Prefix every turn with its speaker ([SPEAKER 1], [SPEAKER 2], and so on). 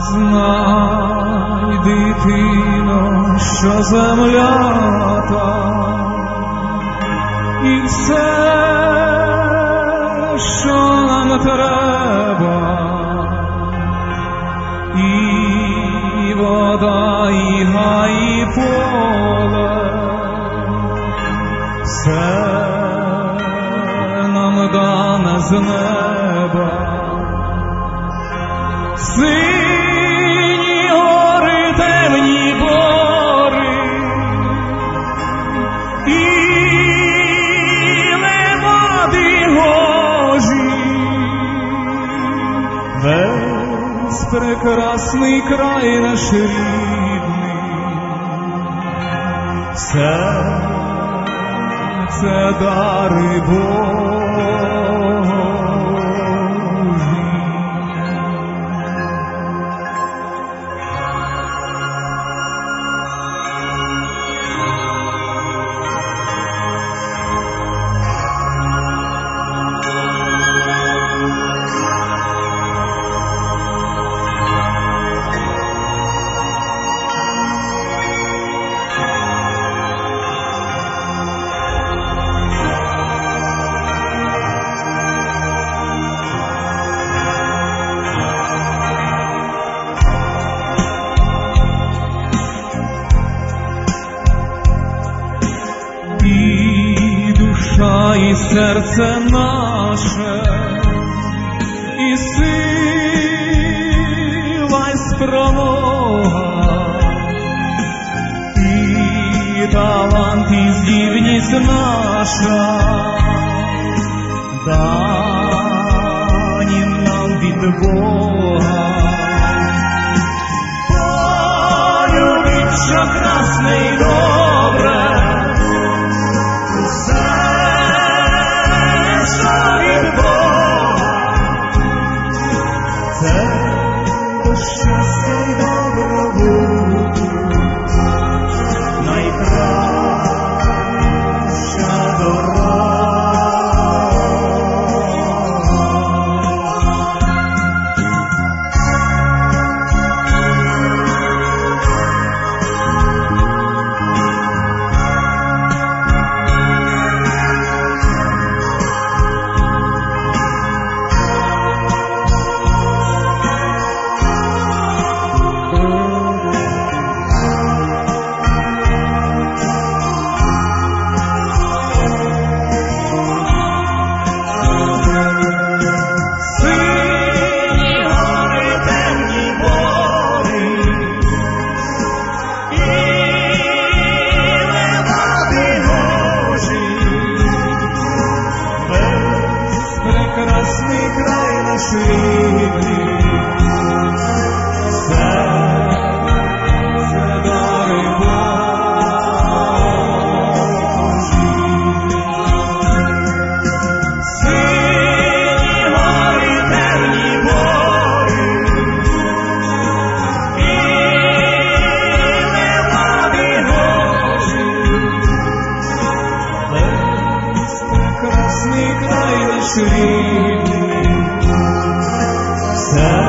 [SPEAKER 1] Знай, дитино, що земля та і все, що нам треба, і вода, і гай, і поле, все нам дане з неба. Сині гори, темні бори, і левади гожі, весь прекрасний край наш рідний, це дари Божі. І серце наше, і сила, і спромога, і талант, і здібність наша, дані нам від Бога. Полюбіть, що красне й добре, щастя й добробуту, найкраща дорога. Прекрасний край наш рідний, це дари Божі. Сині гори, темні бори, і левади гожі, весь прекрасний край наш рідний.